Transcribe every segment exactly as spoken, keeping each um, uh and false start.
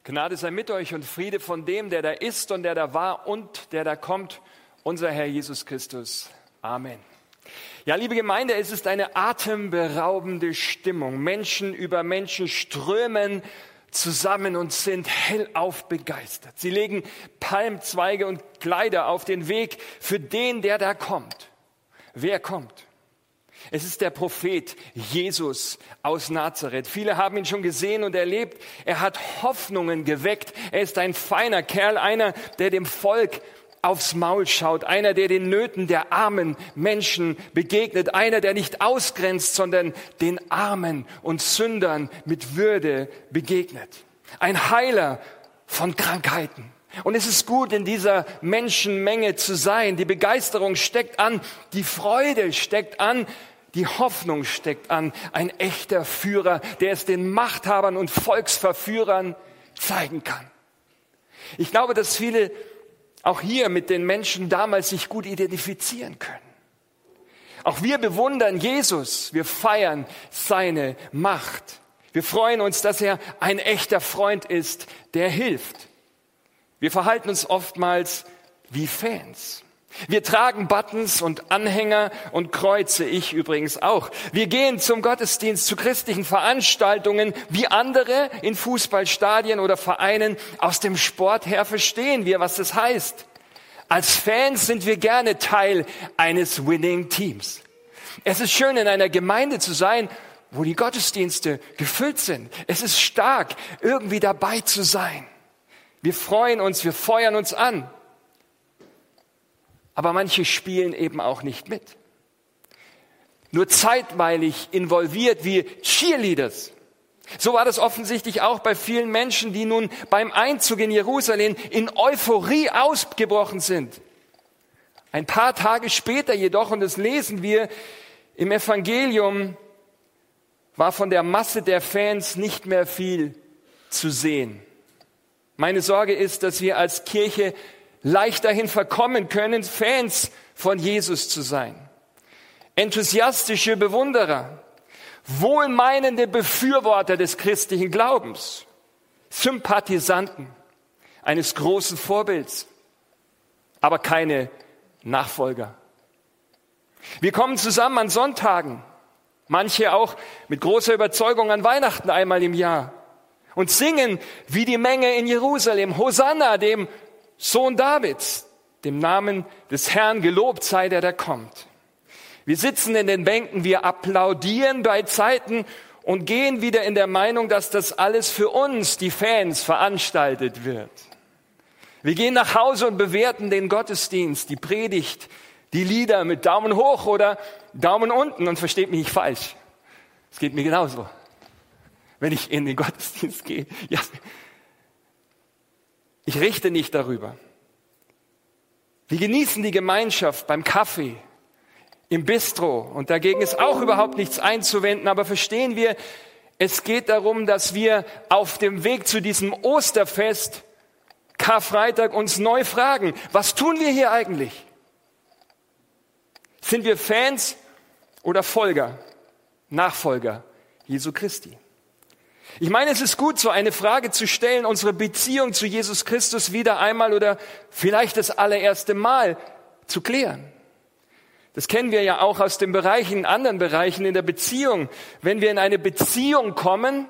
Gnade sei mit euch und Friede von dem, der da ist und der da war und der da kommt, unser Herr Jesus Christus. Amen. Ja, liebe Gemeinde, es ist eine atemberaubende Stimmung. Menschen über Menschen strömen zusammen und sind hellauf begeistert. Sie legen Palmzweige und Kleider auf den Weg für den, der da kommt. Wer kommt? Es ist der Prophet Jesus aus Nazareth. Viele haben ihn schon gesehen und erlebt. Er hat Hoffnungen geweckt. Er ist ein feiner Kerl, einer, der dem Volk aufs Maul schaut, einer, der den Nöten der armen Menschen begegnet, einer, der nicht ausgrenzt, sondern den Armen und Sündern mit Würde begegnet. Ein Heiler von Krankheiten. Und es ist gut, in dieser Menschenmenge zu sein. Die Begeisterung steckt an, die Freude steckt an, die Hoffnung steckt an. Ein echter Führer, der es den Machthabern und Volksverführern zeigen kann. Ich glaube, dass viele auch hier mit den Menschen damals sich gut identifizieren können. Auch wir bewundern Jesus, wir feiern seine Macht. Wir freuen uns, dass er ein echter Freund ist, der hilft. Wir verhalten uns oftmals wie Fans. Wir tragen Buttons und Anhänger und Kreuze, ich übrigens auch. Wir gehen zum Gottesdienst, zu christlichen Veranstaltungen, wie andere in Fußballstadien oder Vereinen. Aus dem Sport her verstehen wir, was das heißt. Als Fans sind wir gerne Teil eines Winning Teams. Es ist schön, in einer Gemeinde zu sein, wo die Gottesdienste gefüllt sind. Es ist stark, irgendwie dabei zu sein. Wir freuen uns, wir feuern uns an. Aber manche spielen eben auch nicht mit. Nur zeitweilig involviert wie Cheerleaders. So war das offensichtlich auch bei vielen Menschen, die nun beim Einzug in Jerusalem in Euphorie ausgebrochen sind. Ein paar Tage später jedoch, und das lesen wir im Evangelium, war von der Masse der Fans nicht mehr viel zu sehen. Meine Sorge ist, dass wir als Kirche leicht dahin verkommen können, Fans von Jesus zu sein. Enthusiastische Bewunderer, wohlmeinende Befürworter des christlichen Glaubens, Sympathisanten eines großen Vorbilds, aber keine Nachfolger. Wir kommen zusammen an Sonntagen, manche auch mit großer Überzeugung an Weihnachten einmal im Jahr und singen wie die Menge in Jerusalem, Hosanna, dem Sohn Davids, dem Namen des Herrn gelobt sei, der da kommt. Wir sitzen in den Bänken, wir applaudieren bei Zeiten und gehen wieder in der Meinung, dass das alles für uns, die Fans, veranstaltet wird. Wir gehen nach Hause und bewerten den Gottesdienst, die Predigt, die Lieder mit Daumen hoch oder Daumen unten, und versteht mich nicht falsch. Es geht mir genauso, wenn ich in den Gottesdienst gehe. Ja. Ich richte nicht darüber. Wir genießen die Gemeinschaft beim Kaffee, im Bistro, und dagegen ist auch überhaupt nichts einzuwenden, aber verstehen wir, es geht darum, dass wir auf dem Weg zu diesem Osterfest, Karfreitag, uns neu fragen, was tun wir hier eigentlich? Sind wir Fans oder Folger, Nachfolger Jesu Christi? Ich meine, es ist gut, so eine Frage zu stellen, unsere Beziehung zu Jesus Christus wieder einmal oder vielleicht das allererste Mal zu klären. Das kennen wir ja auch aus den Bereichen, in anderen Bereichen in der Beziehung. Wenn wir in eine Beziehung kommen,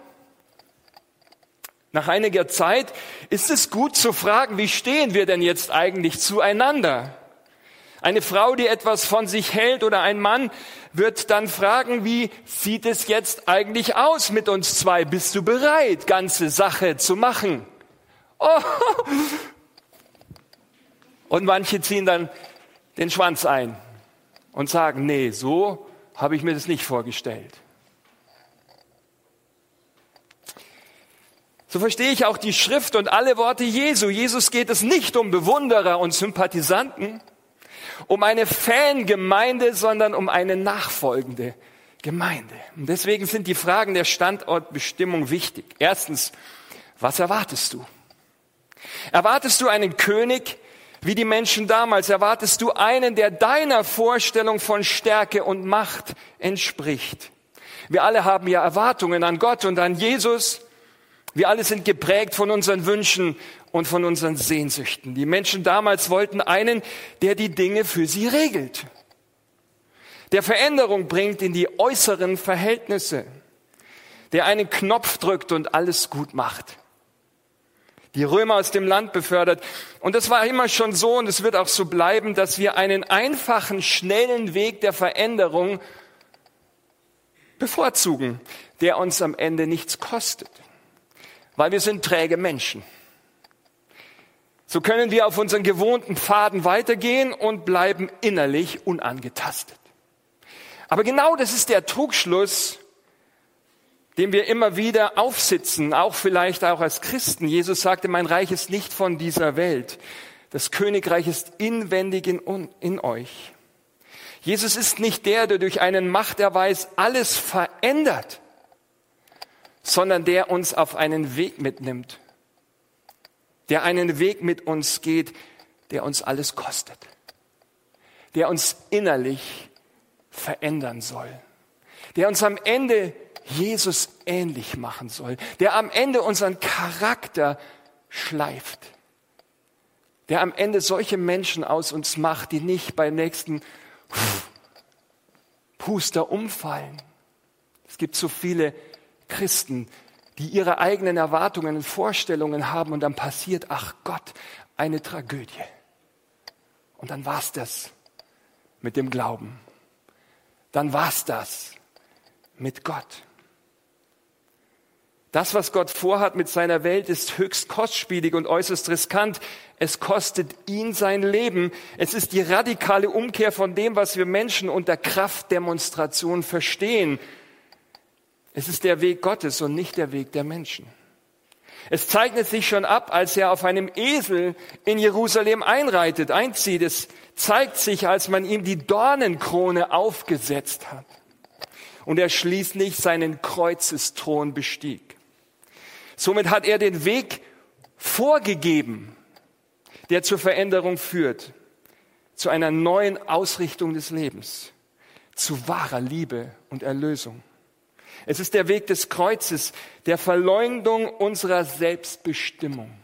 nach einiger Zeit, ist es gut zu fragen, wie stehen wir denn jetzt eigentlich zueinander? Eine Frau, die etwas von sich hält, oder ein Mann wird dann fragen, wie sieht es jetzt eigentlich aus mit uns zwei? Bist du bereit, ganze Sache zu machen? Oh. Und manche ziehen dann den Schwanz ein und sagen, nee, so habe ich mir das nicht vorgestellt. So verstehe ich auch die Schrift und alle Worte Jesu. Jesus geht es nicht um Bewunderer und Sympathisanten, um eine Fangemeinde, sondern um eine nachfolgende Gemeinde. Und deswegen sind die Fragen der Standortbestimmung wichtig. Erstens, was erwartest du? Erwartest du einen König wie die Menschen damals? Erwartest du einen, der deiner Vorstellung von Stärke und Macht entspricht? Wir alle haben ja Erwartungen an Gott und an Jesus. Wir alle sind geprägt von unseren Wünschen und von unseren Sehnsüchten. Die Menschen damals wollten einen, der die Dinge für sie regelt, der Veränderung bringt in die äußeren Verhältnisse, der einen Knopf drückt und alles gut macht. Die Römer aus dem Land befördert. Und das war immer schon so und es wird auch so bleiben, dass wir einen einfachen, schnellen Weg der Veränderung bevorzugen, der uns am Ende nichts kostet. Weil wir sind träge Menschen. So können wir auf unseren gewohnten Pfaden weitergehen und bleiben innerlich unangetastet. Aber genau das ist der Trugschluss, dem wir immer wieder aufsitzen, auch vielleicht auch als Christen. Jesus sagte, mein Reich ist nicht von dieser Welt. Das Königreich ist inwendig in, in euch. Jesus ist nicht der, der durch einen Machterweis alles verändert, sondern der uns auf einen Weg mitnimmt, der einen Weg mit uns geht, der uns alles kostet, der uns innerlich verändern soll, der uns am Ende Jesus ähnlich machen soll, der am Ende unseren Charakter schleift, der am Ende solche Menschen aus uns macht, die nicht beim nächsten Puster umfallen. Es gibt so viele Christen, die ihre eigenen Erwartungen und Vorstellungen haben und dann passiert, ach Gott, eine Tragödie. Und dann war's das mit dem Glauben. Dann war's das mit Gott. Das, was Gott vorhat mit seiner Welt, ist höchst kostspielig und äußerst riskant. Es kostet ihn sein Leben. Es ist die radikale Umkehr von dem, was wir Menschen unter Kraftdemonstration verstehen. Es ist der Weg Gottes und nicht der Weg der Menschen. Es zeichnet sich schon ab, als er auf einem Esel in Jerusalem einreitet, einzieht. Es zeigt sich, als man ihm die Dornenkrone aufgesetzt hat und er schließlich seinen Kreuzesthron bestieg. Somit hat er den Weg vorgegeben, der zur Veränderung führt, zu einer neuen Ausrichtung des Lebens, zu wahrer Liebe und Erlösung. Es ist der Weg des Kreuzes, der Verleumdung unserer Selbstbestimmung.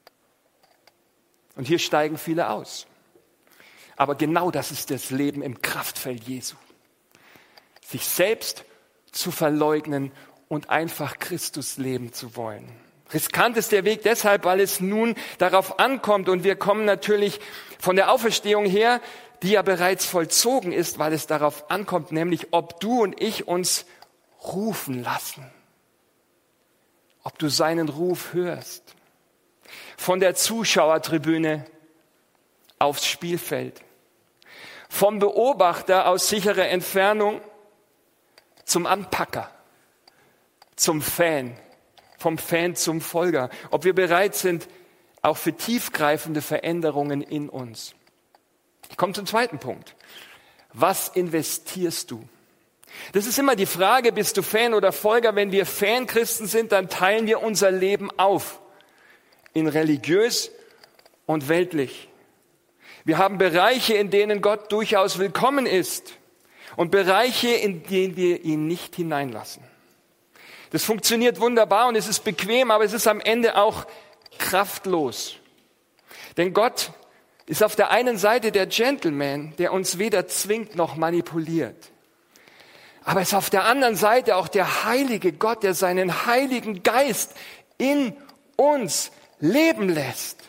Und hier steigen viele aus. Aber genau das ist das Leben im Kraftfeld Jesu. Sich selbst zu verleugnen und einfach Christus leben zu wollen. Riskant ist der Weg deshalb, weil es nun darauf ankommt und wir kommen natürlich von der Auferstehung her, die ja bereits vollzogen ist, weil es darauf ankommt, nämlich ob du und ich uns rufen lassen. Ob du seinen Ruf hörst. Von der Zuschauertribüne aufs Spielfeld. Vom Beobachter aus sicherer Entfernung zum Anpacker, zum Fan, vom Fan zum Folger. Ob wir bereit sind, auch für tiefgreifende Veränderungen in uns. Ich komme zum zweiten Punkt. Was investierst du? Das ist immer die Frage, bist du Fan oder Folger? Wenn wir Fan-Christen sind, dann teilen wir unser Leben auf in religiös und weltlich. Wir haben Bereiche, in denen Gott durchaus willkommen ist und Bereiche, in denen wir ihn nicht hineinlassen. Das funktioniert wunderbar und es ist bequem, aber es ist am Ende auch kraftlos. Denn Gott ist auf der einen Seite der Gentleman, der uns weder zwingt noch manipuliert. Aber es ist auf der anderen Seite auch der heilige Gott, der seinen Heiligen Geist in uns leben lässt.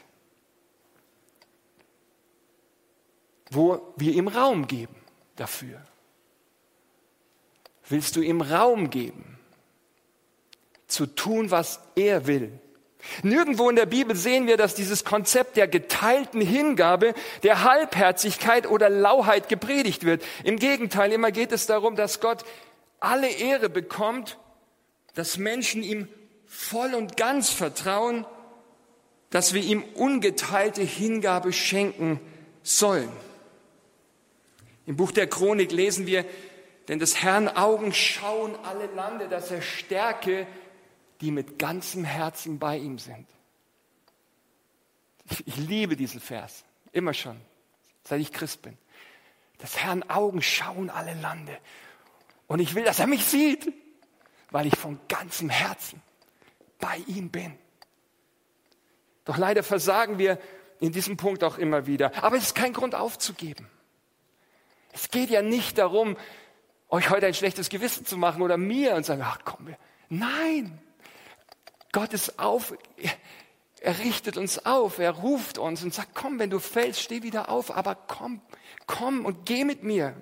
Wo wir ihm Raum geben dafür. Willst du ihm Raum geben, zu tun, was er will? Nirgendwo in der Bibel sehen wir, dass dieses Konzept der geteilten Hingabe, der Halbherzigkeit oder Lauheit gepredigt wird. Im Gegenteil, immer geht es darum, dass Gott alle Ehre bekommt, dass Menschen ihm voll und ganz vertrauen, dass wir ihm ungeteilte Hingabe schenken sollen. Im Buch der Chronik lesen wir, denn des Herrn Augen schauen alle Lande, dass er stärke, die mit ganzem Herzen bei ihm sind. Ich, ich liebe diesen Vers, immer schon, seit ich Christ bin. Des Herrn Augen schauen alle Lande. Und ich will, dass er mich sieht, weil ich von ganzem Herzen bei ihm bin. Doch leider versagen wir in diesem Punkt auch immer wieder. Aber es ist kein Grund aufzugeben. Es geht ja nicht darum, euch heute ein schlechtes Gewissen zu machen oder mir und sagen, ach komm, nein, Gott ist auf, er, er richtet uns auf, er ruft uns und sagt, komm, wenn du fällst, steh wieder auf, aber komm, komm und geh mit mir.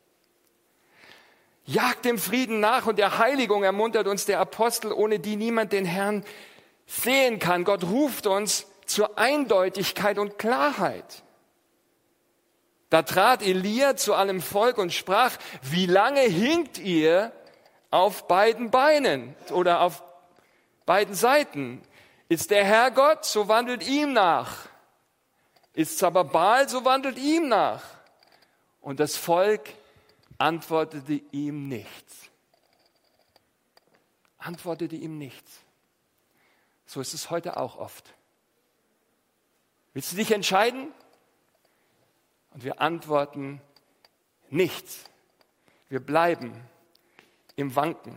Jagt dem Frieden nach und der Heiligung ermuntert uns der Apostel, ohne die niemand den Herrn sehen kann. Gott ruft uns zur Eindeutigkeit und Klarheit. Da trat Elia zu allem Volk und sprach, wie lange hinkt ihr auf beiden Beinen oder auf beiden Seiten? Ist der Herr Gott, so wandelt ihm nach. Ist es aber Baal, so wandelt ihm nach. Und das Volk antwortete ihm nichts. Antwortete ihm nichts. So ist es heute auch oft. Willst du dich entscheiden? Und wir antworten nichts. Wir bleiben im Wanken.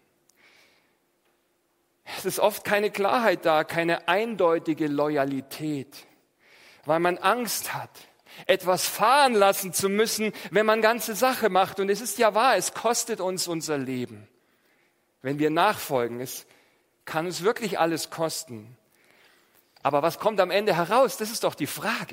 Es ist oft keine Klarheit da, keine eindeutige Loyalität, weil man Angst hat, etwas fahren lassen zu müssen, wenn man ganze Sache macht. Und es ist ja wahr, es kostet uns unser Leben. Wenn wir nachfolgen, es kann uns wirklich alles kosten. Aber was kommt am Ende heraus? Das ist doch die Frage.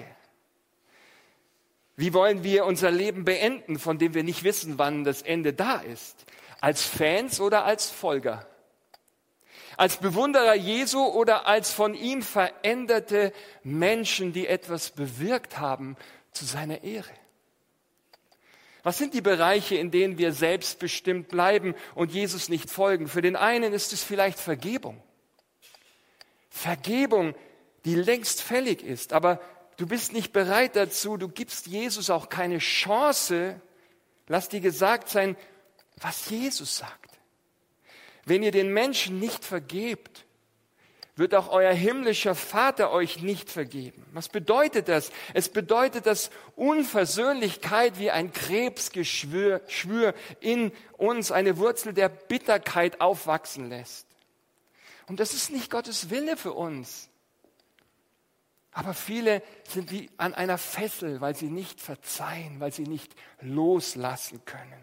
Wie wollen wir unser Leben beenden, von dem wir nicht wissen, wann das Ende da ist? Als Fans oder als Folger? Als Bewunderer Jesu oder als von ihm veränderte Menschen, die etwas bewirkt haben zu seiner Ehre? Was sind die Bereiche, in denen wir selbstbestimmt bleiben und Jesus nicht folgen? Für den einen ist es vielleicht Vergebung. Vergebung, die längst fällig ist, aber du bist nicht bereit dazu, du gibst Jesus auch keine Chance. Lass dir gesagt sein, was Jesus sagt. Wenn ihr den Menschen nicht vergebt, wird auch euer himmlischer Vater euch nicht vergeben. Was bedeutet das? Es bedeutet, dass Unversöhnlichkeit wie ein Krebsgeschwür Schwür in uns eine Wurzel der Bitterkeit aufwachsen lässt. Und das ist nicht Gottes Wille für uns. Aber viele sind wie an einer Fessel, weil sie nicht verzeihen, weil sie nicht loslassen können.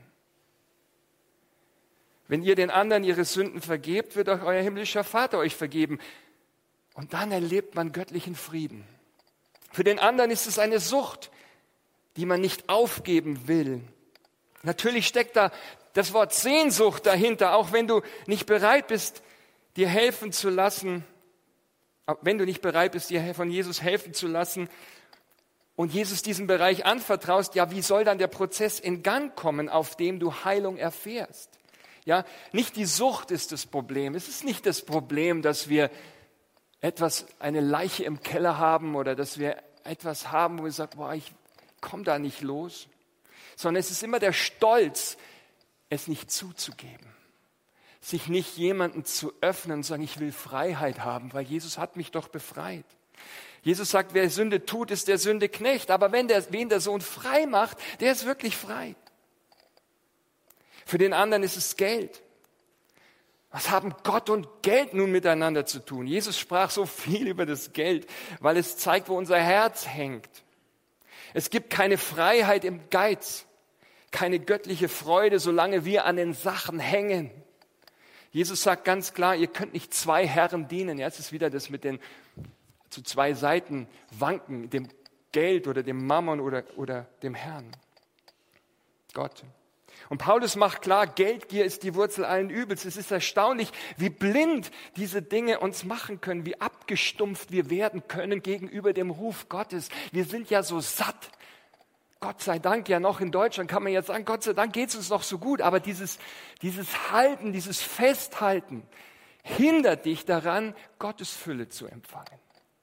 Wenn ihr den anderen ihre Sünden vergebt, wird auch euer himmlischer Vater euch vergeben. Und dann erlebt man göttlichen Frieden. Für den anderen ist es eine Sucht, die man nicht aufgeben will. Natürlich steckt da das Wort Sehnsucht dahinter, auch wenn du nicht bereit bist, dir helfen zu lassen, wenn du nicht bereit bist, dir von Jesus helfen zu lassen und Jesus diesen Bereich anvertraust, ja, wie soll dann der Prozess in Gang kommen, auf dem du Heilung erfährst? Ja, nicht die Sucht ist das Problem. Es ist nicht das Problem, dass wir etwas, eine Leiche im Keller haben oder dass wir etwas haben, wo wir sagen, boah, ich komme da nicht los. Sondern es ist immer der Stolz, es nicht zuzugeben. Sich nicht jemandem zu öffnen und sagen, ich will Freiheit haben, weil Jesus hat mich doch befreit. Jesus sagt, wer Sünde tut, ist der Sünde Knecht. Aber wenn der, wen der Sohn frei macht, der ist wirklich frei. Für den anderen ist es Geld. Was haben Gott und Geld nun miteinander zu tun? Jesus sprach so viel über das Geld, weil es zeigt, wo unser Herz hängt. Es gibt keine Freiheit im Geiz, keine göttliche Freude, solange wir an den Sachen hängen. Jesus sagt ganz klar, ihr könnt nicht zwei Herren dienen. Ja, es ist wieder das mit den zu zwei Seiten wanken, dem Geld oder dem Mammon oder, oder dem Herrn, Gott. Und Paulus macht klar, Geldgier ist die Wurzel allen Übels. Es ist erstaunlich, wie blind diese Dinge uns machen können, wie abgestumpft wir werden können gegenüber dem Ruf Gottes. Wir sind ja so satt. Gott sei Dank, ja noch in Deutschland kann man jetzt sagen, Gott sei Dank geht es uns noch so gut. Aber dieses, dieses Halten, dieses Festhalten hindert dich daran, Gottes Fülle zu empfangen.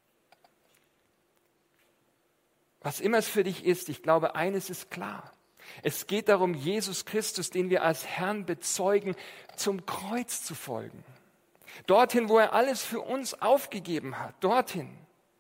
Was immer es für dich ist, ich glaube, eines ist klar. Es geht darum, Jesus Christus, den wir als Herrn bezeugen, zum Kreuz zu folgen. Dorthin, wo er alles für uns aufgegeben hat. Dorthin,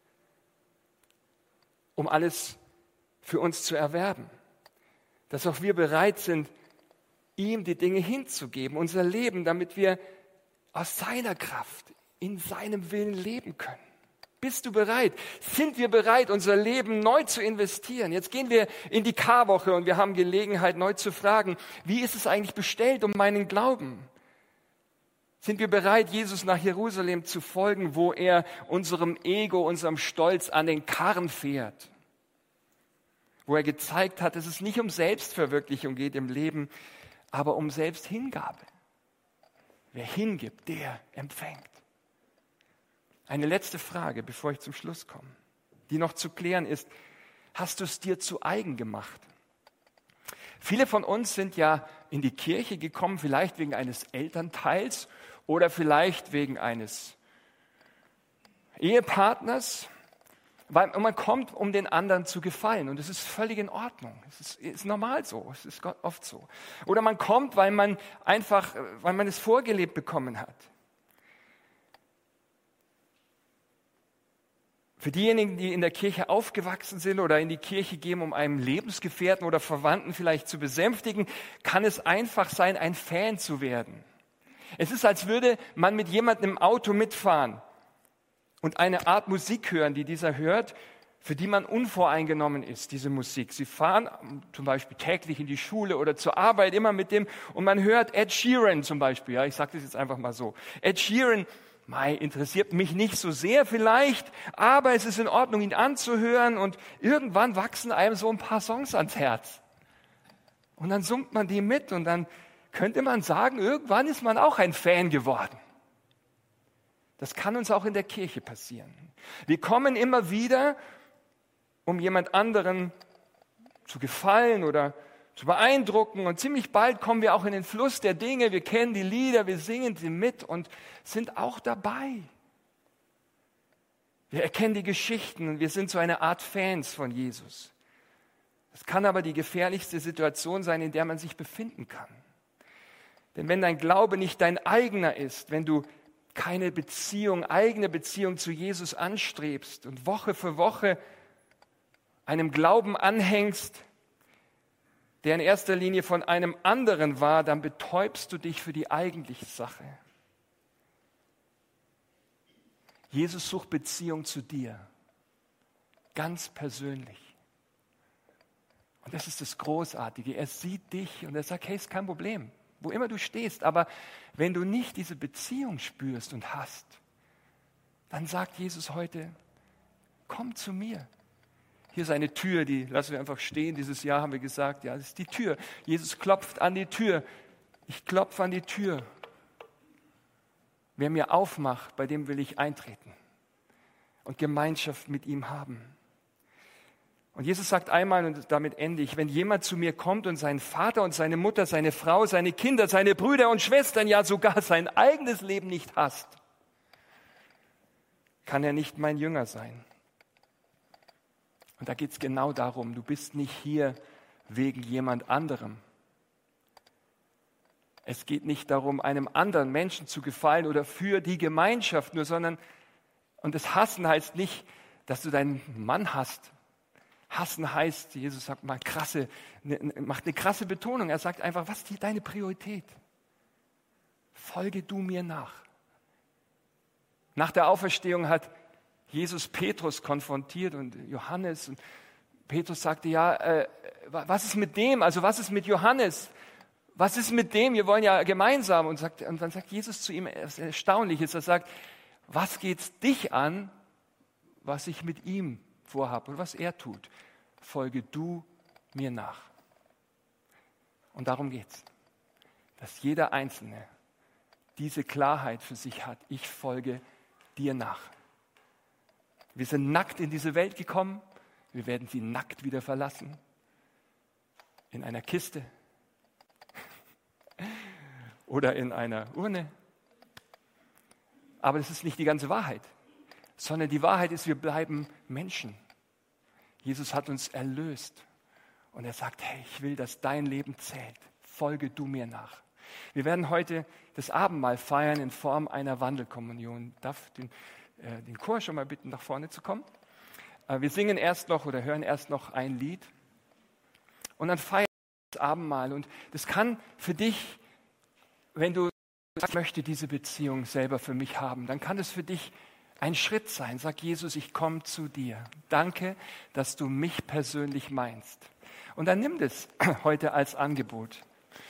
um alles für uns zu erwerben. Dass auch wir bereit sind, ihm die Dinge hinzugeben, unser Leben, damit wir aus seiner Kraft in seinem Willen leben können. Bist du bereit? Sind wir bereit, unser Leben neu zu investieren? Jetzt gehen wir in die Karwoche und wir haben Gelegenheit, neu zu fragen, wie ist es eigentlich bestellt um meinen Glauben? Sind wir bereit, Jesus nach Jerusalem zu folgen, wo er unserem Ego, unserem Stolz an den Karren fährt? Wo er gezeigt hat, dass es nicht um Selbstverwirklichung geht im Leben, aber um Selbsthingabe. Wer hingibt, der empfängt. Eine letzte Frage, bevor ich zum Schluss komme, die noch zu klären ist: Hast du es dir zu eigen gemacht? Viele von uns sind ja in die Kirche gekommen, vielleicht wegen eines Elternteils oder vielleicht wegen eines Ehepartners, weil man kommt, um den anderen zu gefallen, und es ist völlig in Ordnung. Es ist, ist normal so, es ist oft so. Oder man kommt, weil man einfach, weil man es vorgelebt bekommen hat. Für diejenigen, die in der Kirche aufgewachsen sind oder in die Kirche gehen, um einen Lebensgefährten oder Verwandten vielleicht zu besänftigen, kann es einfach sein, ein Fan zu werden. Es ist, als würde man mit jemandem im Auto mitfahren und eine Art Musik hören, die dieser hört, für die man unvoreingenommen ist, diese Musik. Sie fahren zum Beispiel täglich in die Schule oder zur Arbeit immer mit dem, und man hört Ed Sheeran zum Beispiel. Ja, ich sage das jetzt einfach mal so. Ed Sheeran, Mei, interessiert mich nicht so sehr vielleicht, aber es ist in Ordnung, ihn anzuhören, und irgendwann wachsen einem so ein paar Songs ans Herz. Und dann summt man die mit, und dann könnte man sagen, irgendwann ist man auch ein Fan geworden. Das kann uns auch in der Kirche passieren. Wir kommen immer wieder, um jemand anderen zu gefallen oder zu beeindrucken, und ziemlich bald kommen wir auch in den Fluss der Dinge. Wir kennen die Lieder, wir singen sie mit und sind auch dabei. Wir erkennen die Geschichten und wir sind so eine Art Fans von Jesus. Das kann aber die gefährlichste Situation sein, in der man sich befinden kann. Denn wenn dein Glaube nicht dein eigener ist, wenn du keine Beziehung, eigene Beziehung zu Jesus anstrebst und Woche für Woche einem Glauben anhängst, der in erster Linie von einem anderen war, dann betäubst du dich für die eigentliche Sache. Jesus sucht Beziehung zu dir, ganz persönlich. Und das ist das Großartige. Er sieht dich und er sagt, hey, ist kein Problem, wo immer du stehst. Aber wenn du nicht diese Beziehung spürst und hast, dann sagt Jesus heute, komm zu mir. Hier ist eine Tür, die lassen wir einfach stehen. Dieses Jahr haben wir gesagt, ja, das ist die Tür. Jesus klopft an die Tür. Ich klopfe an die Tür. Wer mir aufmacht, bei dem will ich eintreten und Gemeinschaft mit ihm haben. Und Jesus sagt einmal, und damit ende ich, wenn jemand zu mir kommt und seinen Vater und seine Mutter, seine Frau, seine Kinder, seine Brüder und Schwestern, ja sogar sein eigenes Leben nicht hasst, kann er nicht mein Jünger sein. Und da geht es genau darum, du bist nicht hier wegen jemand anderem. Es geht nicht darum, einem anderen Menschen zu gefallen oder für die Gemeinschaft nur, sondern, und das Hassen heißt nicht, dass du deinen Mann hasst. Hassen heißt, Jesus sagt mal krasse, ne, macht eine krasse Betonung. Er sagt einfach, was ist deine Priorität? Folge du mir nach. Nach der Auferstehung hat Jesus Petrus konfrontiert und Johannes. Und Petrus sagte, ja, äh, was ist mit dem? Also was ist mit Johannes? Was ist mit dem? Wir wollen ja gemeinsam. Und, sagt, und dann sagt Jesus zu ihm, was erstaunlich ist, er sagt, was geht's dich an, was ich mit ihm vorhabe und was er tut? Folge du mir nach. Und darum geht's, dass jeder Einzelne diese Klarheit für sich hat. Ich folge dir nach. Wir sind nackt in diese Welt gekommen. Wir werden sie nackt wieder verlassen. In einer Kiste oder in einer Urne. Aber das ist nicht die ganze Wahrheit, sondern die Wahrheit ist, wir bleiben Menschen. Jesus hat uns erlöst und er sagt, hey, ich will, dass dein Leben zählt. Folge du mir nach. Wir werden heute das Abendmahl feiern in Form einer Wandelkommunion. Ich darf den den Chor schon mal bitten, nach vorne zu kommen. Wir singen erst noch oder hören erst noch ein Lied und dann feiern wir das Abendmahl. Und das kann für dich, wenn du ich möchte diese Beziehung selber für mich haben, dann kann es für dich ein Schritt sein. Sag, Jesus, ich komme zu dir. Danke, dass du mich persönlich meinst. Und dann nimm das heute als Angebot.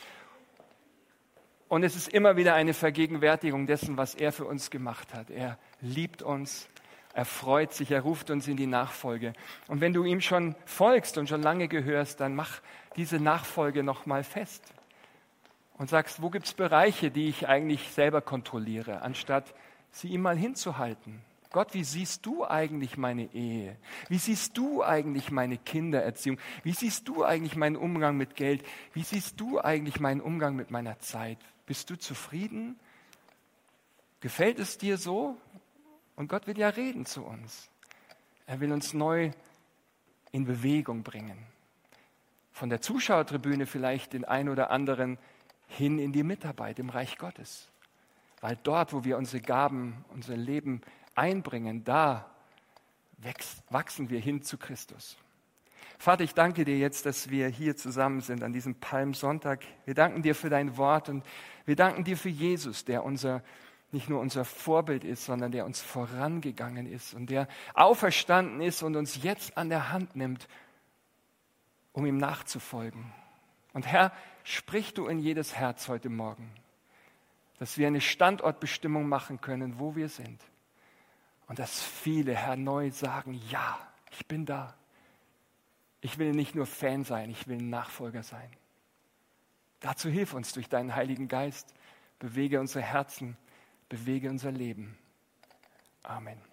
Und es ist immer wieder eine Vergegenwärtigung dessen, was er für uns gemacht hat. Er liebt uns, er freut sich, er ruft uns in die Nachfolge. Und wenn du ihm schon folgst und schon lange gehörst, dann mach diese Nachfolge nochmal fest. Und sagst, wo gibt es Bereiche, die ich eigentlich selber kontrolliere, anstatt sie ihm mal hinzuhalten. Gott, wie siehst du eigentlich meine Ehe? Wie siehst du eigentlich meine Kindererziehung? Wie siehst du eigentlich meinen Umgang mit Geld? Wie siehst du eigentlich meinen Umgang mit meiner Zeit? Bist du zufrieden? Gefällt es dir so? Und Gott will ja reden zu uns. Er will uns neu in Bewegung bringen. Von der Zuschauertribüne vielleicht den einen oder anderen hin in die Mitarbeit im Reich Gottes. Weil dort, wo wir unsere Gaben, unser Leben einbringen, da wächst, wachsen wir hin zu Christus. Vater, ich danke dir jetzt, dass wir hier zusammen sind an diesem Palmsonntag. Wir danken dir für dein Wort und wir danken dir für Jesus, der unser, nicht nur unser Vorbild ist, sondern der uns vorangegangen ist und der auferstanden ist und uns jetzt an der Hand nimmt, um ihm nachzufolgen. Und Herr, sprich du in jedes Herz heute Morgen, dass wir eine Standortbestimmung machen können, wo wir sind. Und dass viele, Herr, neu sagen, ja, ich bin da. Ich will nicht nur Fan sein, ich will ein Nachfolger sein. Dazu hilf uns durch deinen Heiligen Geist. Bewege unsere Herzen, bewege unser Leben. Amen.